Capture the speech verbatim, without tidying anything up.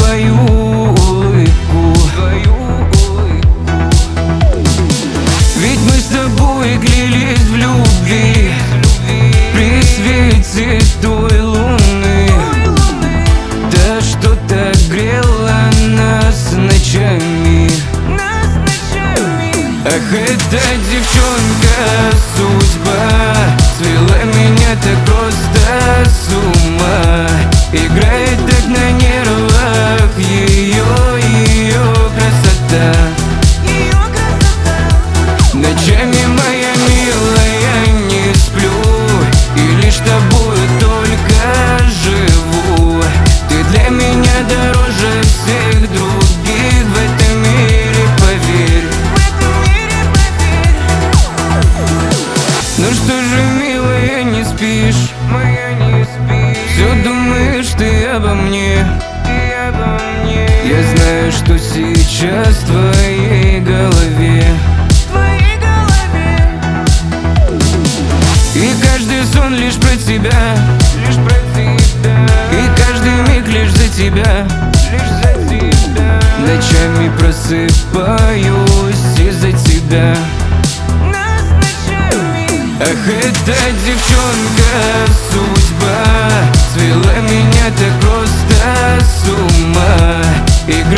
твою улыбку. Ведь мы с тобой клялись в любви при свете той луны, та, что так грела нас ночами. Ах, эта девчонка судьба свела меня так просто с ума. Играет так на нервах ее, ее красота. Ночами, моя милая, не сплю и лишь тобою только живу. Ты для меня дороже всех других в этом мире, поверь. Ну что же, милая, не спишь? Моя не спишь. Все думаешь ты обо мне. Я знаю, что сейчас в твоей голове. И каждый сон лишь про тебя, лишь про тебя. И каждый миг лишь за тебя, лишь за тебя. Ночами просыпаюсь из-за тебя. Ах, эта девчонка судьба свела меня так просто с ума. Игра